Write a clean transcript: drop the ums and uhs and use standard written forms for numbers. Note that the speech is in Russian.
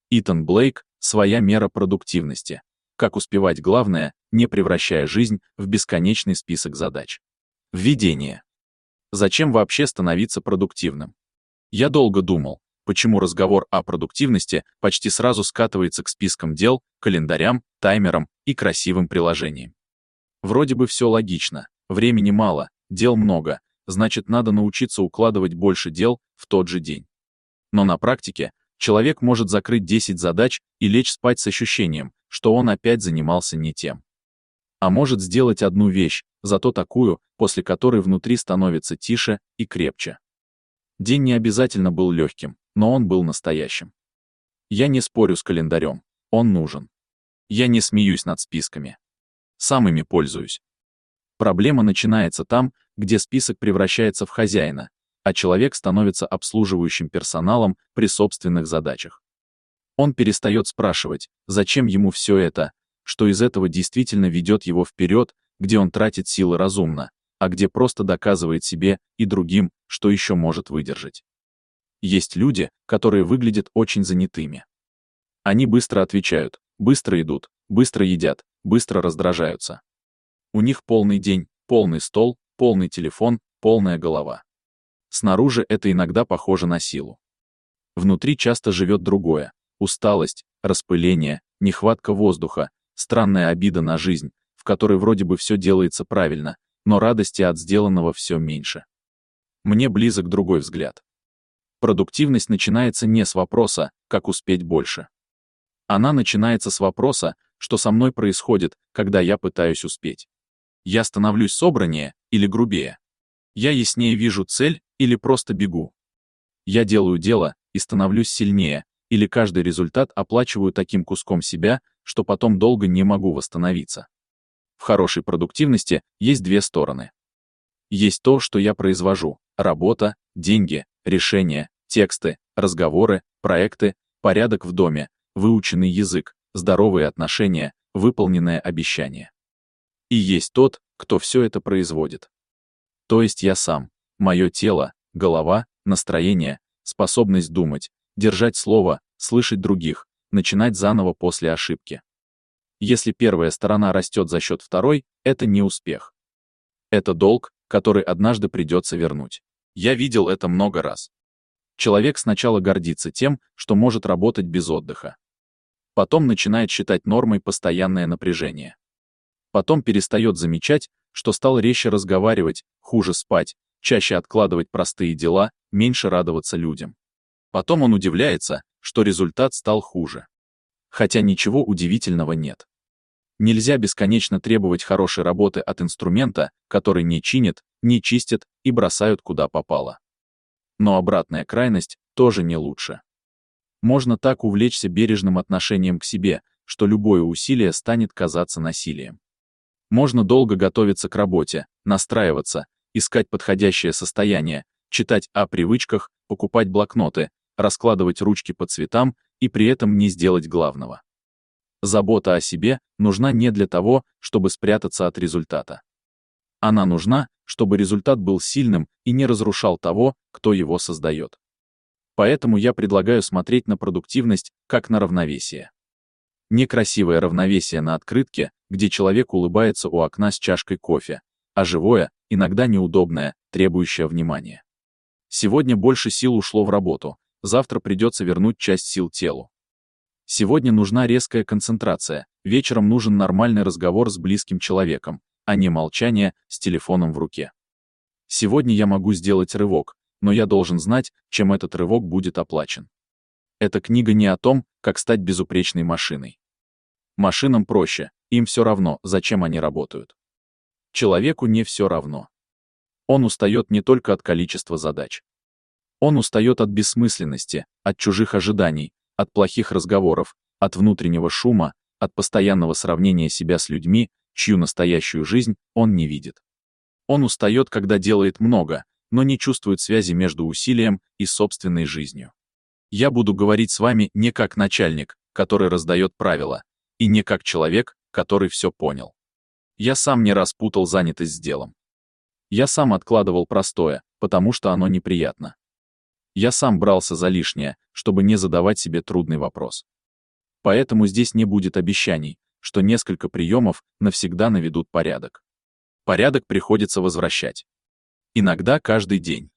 Итан Блейк «Своя мера продуктивности. Как успевать главное, не превращая жизнь в бесконечный список задач». Введение. Зачем вообще становиться продуктивным? Я долго думал, почему разговор о продуктивности почти сразу скатывается к спискам дел, календарям, таймерам и красивым приложениям. Вроде бы все логично, времени мало, дел много, значит, надо научиться укладывать больше дел в тот же день. Но на практике человек может закрыть 10 задач и лечь спать с ощущением, что он опять занимался не тем. А может сделать одну вещь, зато такую, после которой внутри становится тише и крепче. День не обязательно был легким, но он был настоящим. Я не спорю с календарем, он нужен. Я не смеюсь над списками. Сам ими пользуюсь. Проблема начинается там, где список превращается в хозяина, а человек становится обслуживающим персоналом при собственных задачах. Он перестает спрашивать, зачем ему все это, что из этого действительно ведет его вперед, где он тратит силы разумно, а где просто доказывает себе и другим, что еще может выдержать. Есть люди, которые выглядят очень занятыми. Они быстро отвечают, быстро идут, быстро едят, быстро раздражаются. У них полный день, полный стол, полный телефон, полная голова. Снаружи это иногда похоже на силу. Внутри часто живет другое: усталость, распыление, нехватка воздуха, странная обида на жизнь, в которой вроде бы все делается правильно, но радости от сделанного все меньше. Мне близок другой взгляд. Продуктивность начинается не с вопроса, как успеть больше. Она начинается с вопроса, что со мной происходит, когда я пытаюсь успеть. Я становлюсь собраннее или грубее? Я яснее вижу цель или просто бегу? Я делаю дело и становлюсь сильнее, или каждый результат оплачиваю таким куском себя, что потом долго не могу восстановиться? В хорошей продуктивности есть две стороны. Есть то, что я произвожу: работа, деньги, решения, тексты, разговоры, проекты, порядок в доме, выученный язык, здоровые отношения, выполненное обещание. И есть тот, кто все это производит. То есть я сам, мое тело, голова, настроение, способность думать, держать слово, слышать других, начинать заново после ошибки. Если первая сторона растет за счет второй, это не успех. Это долг, который однажды придется вернуть. Я видел это много раз. Человек сначала гордится тем, что может работать без отдыха. Потом начинает считать нормой постоянное напряжение. Потом перестает замечать, что стал резче разговаривать, хуже спать, чаще откладывать простые дела, меньше радоваться людям. Потом он удивляется, что результат стал хуже. Хотя ничего удивительного нет. Нельзя бесконечно требовать хорошей работы от инструмента, который не чинит, не чистит и бросают куда попало. Но обратная крайность тоже не лучше. Можно так увлечься бережным отношением к себе, что любое усилие станет казаться насилием. Можно долго готовиться к работе, настраиваться, искать подходящее состояние, читать о привычках, покупать блокноты, раскладывать ручки по цветам и при этом не сделать главного. Забота о себе нужна не для того, чтобы спрятаться от результата. Она нужна, чтобы результат был сильным и не разрушал того, кто его создает. Поэтому я предлагаю смотреть на продуктивность как на равновесие. Не красивое равновесие на открытке, где человек улыбается у окна с чашкой кофе, а живое, иногда неудобное, требующее внимания. Сегодня больше сил ушло в работу, завтра придется вернуть часть сил телу. Сегодня нужна резкая концентрация, вечером нужен нормальный разговор с близким человеком, а не молчание с телефоном в руке. Сегодня я могу сделать рывок, но я должен знать, чем этот рывок будет оплачен. Эта книга не о том, как стать безупречной машиной. Машинам проще, им все равно, зачем они работают. Человеку не все равно. Он устает не только от количества задач. Он устает от бессмысленности, от чужих ожиданий, от плохих разговоров, от внутреннего шума, от постоянного сравнения себя с людьми, чью настоящую жизнь он не видит. Он устает, когда делает много, но не чувствует связи между усилием и собственной жизнью. Я буду говорить с вами не как начальник, который раздает правила, и не как человек, который все понял. Я сам не раз путал занятость с делом. Я сам откладывал простое, потому что оно неприятно. Я сам брался за лишнее, чтобы не задавать себе трудный вопрос. Поэтому здесь не будет обещаний, что несколько приемов навсегда наведут порядок. Порядок приходится возвращать. Иногда каждый день.